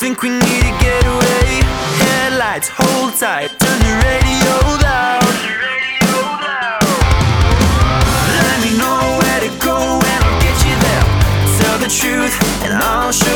think we need to get away. Headlights, hold tight, turn the radio loud. Let me know where to go and I'll get you there. Tell the truth and I'll show